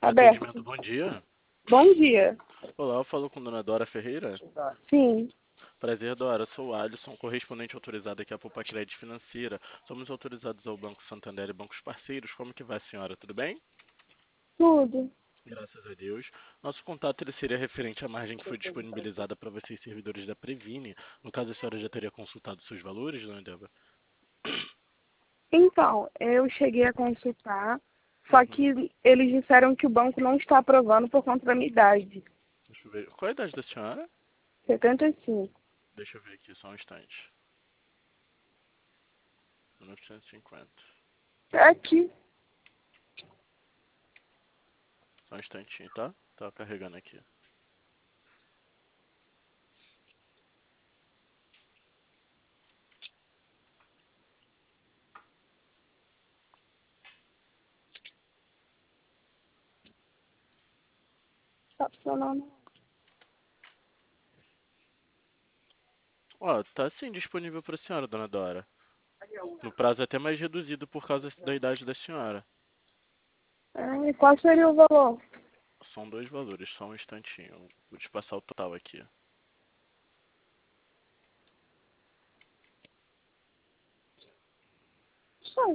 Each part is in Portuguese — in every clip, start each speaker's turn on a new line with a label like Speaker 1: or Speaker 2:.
Speaker 1: Aberto.
Speaker 2: Atendimento, bom dia.
Speaker 1: Bom dia.
Speaker 2: Olá, eu falo com Dona Dora Ferreira.
Speaker 1: Sim.
Speaker 2: Prazer, Dora. Sou o Alisson, correspondente autorizado aqui à Poupa Crédito Financeira. Somos autorizados ao Banco Santander e bancos parceiros. Como que vai, senhora? Tudo bem?
Speaker 1: Tudo.
Speaker 2: Graças a Deus. Nosso contato ele seria referente à margem que foi disponibilizada para vocês, servidores da Previne. No caso, a senhora já teria consultado seus valores, Dona Débora?
Speaker 1: Então, eu cheguei a consultar, só que eles disseram que o banco não está aprovando por conta da minha idade.
Speaker 2: Deixa eu ver. Qual a idade da senhora?
Speaker 1: 75.
Speaker 2: Deixa eu ver aqui, só um instante. 1950.
Speaker 1: É aqui.
Speaker 2: Só um instantinho, tá? Tá carregando aqui.
Speaker 1: Tá funcionando.
Speaker 2: Ó, tá sim disponível para a senhora, Dona Dora. No prazo até mais reduzido por causa da idade da senhora.
Speaker 1: E qual seria o valor?
Speaker 2: São dois valores, só um instantinho. Vou te passar o total aqui.
Speaker 1: Só.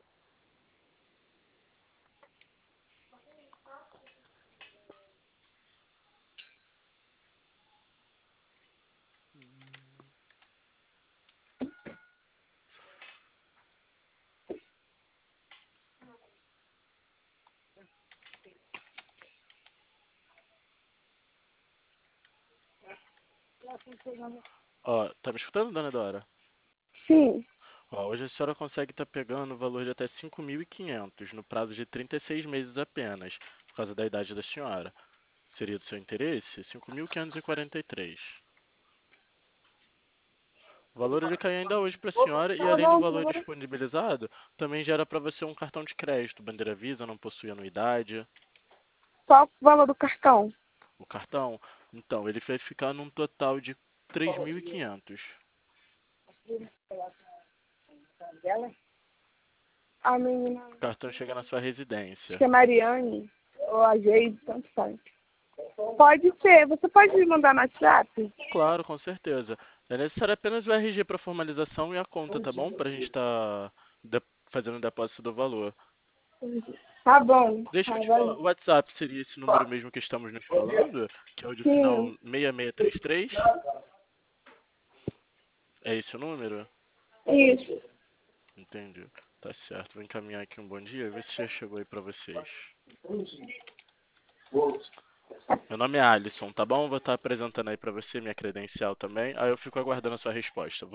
Speaker 2: Ó, tá me escutando, Dona Dora?
Speaker 1: Sim.
Speaker 2: Ó, hoje a senhora consegue estar pegando o valor de até 5.500 no prazo de 36 meses apenas, por causa da idade da senhora. Seria do seu interesse? 5.543. O valor ele cai ainda hoje para a senhora e além do valor disponibilizado, também gera para você um cartão de crédito. Bandeira Visa não possui anuidade.
Speaker 1: Qual o valor do cartão?
Speaker 2: O cartão, então, ele vai ficar num total de 3.500.
Speaker 1: A menina,
Speaker 2: O cartão chega na sua
Speaker 1: acho
Speaker 2: residência.
Speaker 1: que é Mariane, ou a Geide, tanto faz. Pode ser. Você pode me mandar no WhatsApp?
Speaker 2: Claro, com certeza. É necessário apenas o RG para formalização e a conta, tá bom? Para a gente estar fazendo o depósito do valor.
Speaker 1: Tá bom.
Speaker 2: Deixa eu
Speaker 1: Tá,
Speaker 2: te falar,
Speaker 1: valeu.
Speaker 2: o WhatsApp seria esse número mesmo que estamos nos falando? Que é o de final
Speaker 1: Sim.
Speaker 2: 6633? É esse o número?
Speaker 1: Isso.
Speaker 2: Entendi. Tá certo. Vou encaminhar aqui um bom dia, ver se já chegou aí pra vocês. Meu nome é Alisson, tá bom? Vou estar apresentando aí pra você minha credencial também. Aí eu fico aguardando a sua resposta.